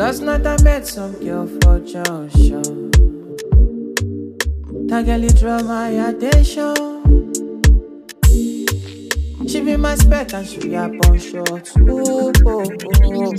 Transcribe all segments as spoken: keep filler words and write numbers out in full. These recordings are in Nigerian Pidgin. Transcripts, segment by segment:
Last night I met some girl for junction. That girl it draw my attention. She be my spec and she be a bun short. Ooh, oh, oh.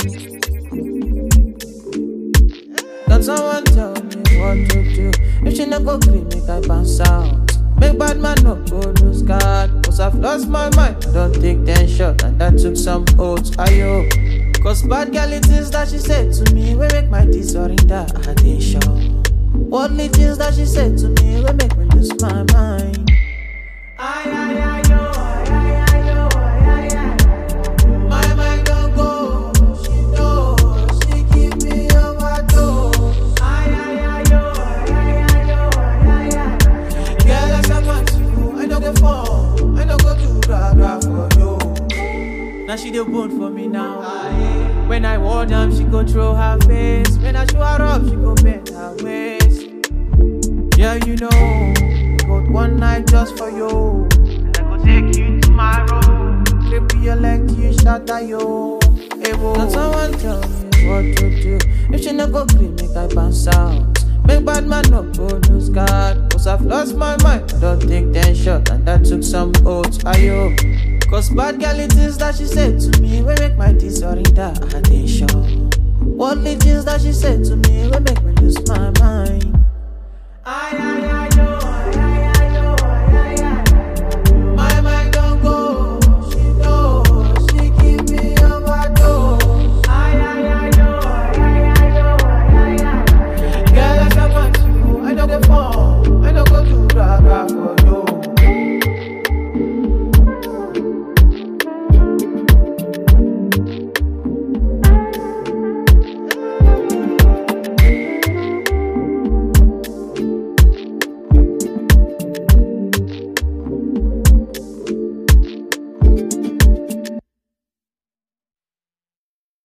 Can someone tell me what to do? If she no go clean, make I bounce out. Make bad man no go lose guard. Cause I've lost my mind, I don't take ten shots. And that took some oats, ayo. Cause bad girl it is that she said to me, we make my disorder attention. Worldly things that she said to me, we make me lose my mind. Ay, ay, ay, yo, ay, ay, yo, ay, ay, ay. My mind don't go, she knows, she give me overdose. Ay, ay, ay, yo, ay, ay, yo, ay, ay, ay. Girl, as a man to you, I don't go fall, I don't go do rah-rah for you. Now she the bone for me now. Aye. When I walk down, she go throw her face. When I show her up, she go bend her waist. Yeah, you know, got one night just for you. And I go take you to my room. Flip your leg till you shatter yo. Hey, whoa. Can someone tell me what to do? If she no go clean, make I bounce out. Make bad man no go lose guard. Cause I've lost my mind, I don't take ten shots. And that took some oats, ayo. Cause bad girl it is that she said to me, we make my disorder attention. Worldly things that she said to me, we make me lose my mind.